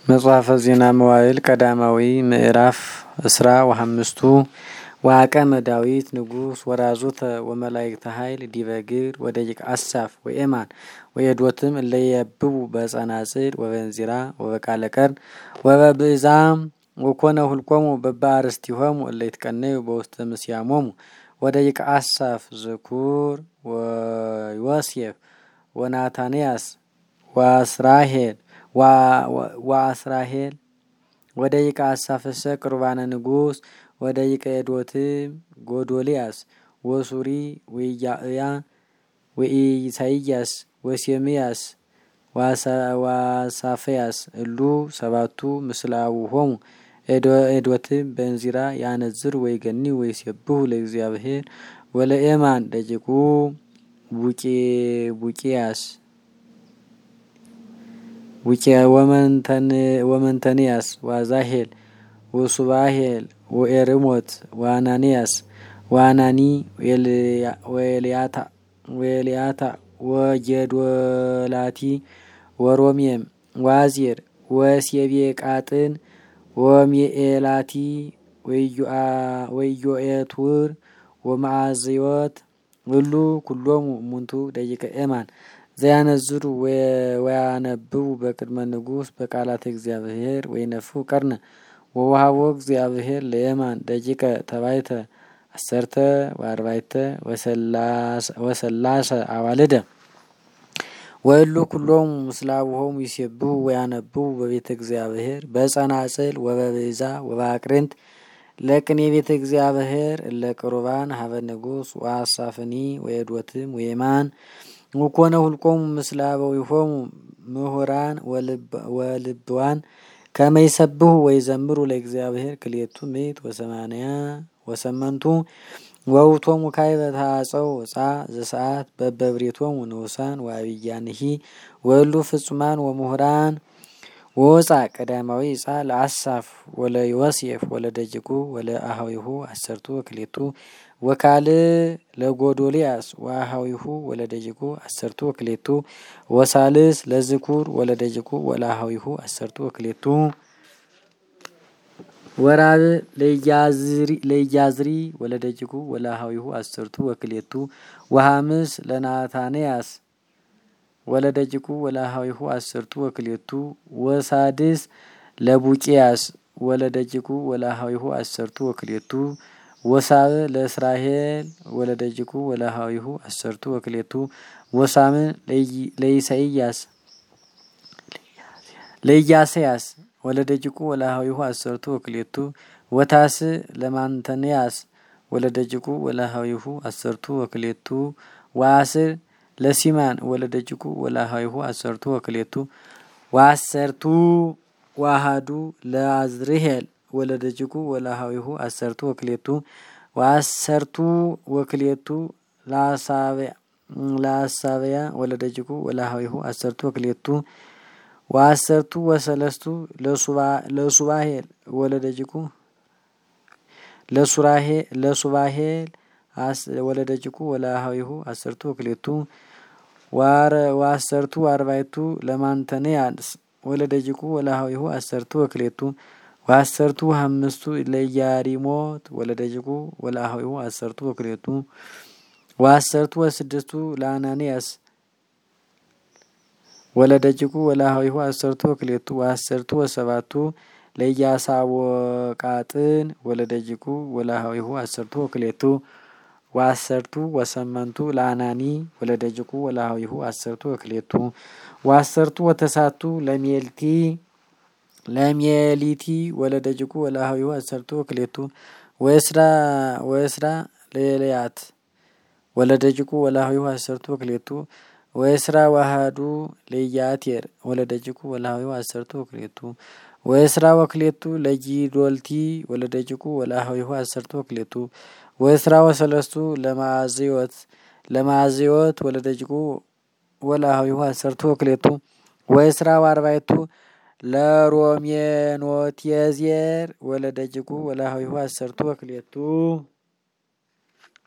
መጽሐፈ ዜና መዋዕል ቀዳማዊ ምዕራፍ እስራ ወሐምስቱ ወአቀመ ዳዊት ንጉሥ ወራዙተ ወመላእክተ ኃይል ዲበግር ወደቂቀ አሳፍ ወኤማን ወየዶትም እለየብቡ በጸናጽል ወበንዚራ ወበቃለ ቀርን ወበብዛም ወኮነ ሁልቆሙ በባርስቲሆሙ እለይትቀነዩ በውስተ ምስያሞሙ ወደቂቀ አሳፍ ዝኩር ወዮሴፍ ወናታንያስ ወአስራሄል ወደቂቀ አሳፍሰ ቁርባነ ንጉሥ ወደቂቀ ኤዶትም ጎዶልያስ ወሱሪ ወኢያእያ ወኢሳይያስ ወሴምያስ ወሳፍያስ እሉ ሰባቱ ምስላውሆሙ ኤዶትም በእንዚራ ያነዝር ወይገኒ ወይሴብሑ ለእግዚአብሔር ወለኤማን ደቂቁ ቡቂያስ ወመንተንያስ ዋዛሄል ወሱባሄል ወኤርሞት ዋናንያስ ዋናኒ ወኤልያታ ወጌዶላቲ ወሮሜም ዋዚር ወሴቤቃጥን ወሚኤላቲ ወኢዮኤትውር ወማዓዝዮት ሁሉ ኩሎሙ እሙንቱ ደቂቀ ኤማን ዘያነዝሩ ወያነብቡ በቅድመ ንጉሥ በቃላት እግዚአብሔር ወይነፉ ቀርነ ወወሃቦ እግዚአብሔር ለኤማን ደቂቀ ተባይተ አሰርተ ወአርባይተ ወሰላሰ አዋልደ ወእሉ ኩሎሙ ምስላውሆሙ ይሴብሑ ወያነብቡ በቤተ እግዚአብሔር በጸናጽል ወበብዛ ወበአቅርንት ለቅኔ ቤተ እግዚአብሔር እለ ቅሩባን ሀበ ንጉሥ ወአሳፍኒ ወኤዶትም ወኤማን ወኮነ ሁልቆሙ ምስላበዊሆሙ ምሁራን ወልብዋን ከመይሰብሑ ወይዘምሩ ለእግዚአብሔር ክልኤቱ ምእት ወሰማንያ ወሰመንቱ ወውቶሙ ካይበ ታጸው ወፃ ዘሰዓት በበብሬቶሙ ንዑሳን ወአብያንሂ ወእሉ ፍጹማን ወምሁራን ወወፃ ቀዳማዊ ዕፃ ለአሳፍ ወለዮሴፍ ወለደቂቁ ወለአሃዊሁ አሰርቱ ወክልኤቱ ወካልእ ለጎዶልያስ ወአሃዊሁ ወለደቂቁ አሰርቱ ወክልኤቱ ወሳልስ ለዝኩር ወለደቂቁ ወለአሃዊሁ አሰርቱ ወክልኤቱ ወራብዕ ለኢያዝሪ ወለደቂቁ ወለአሃዊሁ አሰርቱ ወክልኤቱ ወሐምስ ለናታንያስ ወለደቂቁ ወለአሃዊሁ አሰርቱ ወክልኤቱ ወሳድስ ለቡቂያስ ወለደቂቁ ወለአሃዊሁ አሰርቱ ወክልኤቱ ወሳብዕ ለእስራሄል ወለደቂቁ ወለአሃዊሁ አሰርቱ ወክልኤቱ ወሳምን ለኢያስያስ ወለደቂቁ ወለአሃዊሁ አሰርቱ ወክልኤቱ ወታስዕ ለማንተንያስ ወለደቂቁ ወለአሃዊሁ አሰርቱ ወክልኤቱ ወአስር ለሲማን ወለደቂቁ ወለአሃዊሁ አሰርቱ ወክልኤቱ ወአሰርቱ ወአሐዱ ለአዝርሄል ወለደቂቁ ወለአሃዊሁ አሰርቱ ወክልኤቱ ወአሰርቱ ወክልኤቱ ለአሳብያ ወለደቂቁ ወለአሃዊሁ አሰርቱ ወክልኤቱ ወአሰርቱ ወሰለስቱ ለሱባሄል ወለደቂቁ ለሱባሄል ወለደቂቁ ወለአሃዊሁ አሰርቱ ወክልኤቱ ወአሰርቱ ወአርባዕቱ ለማንተንያስ ወለደቂቁ ወለአሃዊሁ አሰርቱ ወክልኤቱ ወአሰርቱ ወሐምስቱ ለኢያሪሞት ወለደቂቁ ወለአሃዊሁ አሰርቱ ወክልኤቱ ወአሰርቱ ወስድስቱ ለአናንያስ ወለደቂቁ ወለአሃዊሁ አሰርቱ ወክልኤቱ ወአሰርቱ ወሰባቱ ለኢያሳቦቃጥን ወለደቂቁ ወለአሃዊሁ አሰርቱ ወክልኤቱ ወአሰርቱ ወሰመንቱ ለአናኒ ወለደቂቁ ወለአሃዊሁ አሰርቱ ወክልኤቱ ወአሰርቱ ወተሳቱ ለሜሊቲ ወለደቂቁ ወለአሃዊሁ አሰርቱ ወክልኤቱ ወእስራ ለኤልያት ወለደቂቁ ወለአሃዊሁ አሰርቱ ወክልኤቱ ወእስራ ወአሐዱ ለኢያቴር ወለደቂቁ ወለአሃዊሁ አሰርቱ ወክልኤቱ ወእስራ ወክልኤቱ ለጊዶልቲ ወለደቂቁ ወለአሃዊሁ አሰርቱ ወክልኤቱ ወእስራ ወሰለስቱ ለማዓዝዮት ወለደቂቁ ወለአሃዊሁ አሰርቱ ወክልኤቱ ወእስራ ወአርባዕቱ ለሮሜኖቴዜር ወለደቂቁ ወለአሃዊሁ አሰርቱ ወክልኤቱ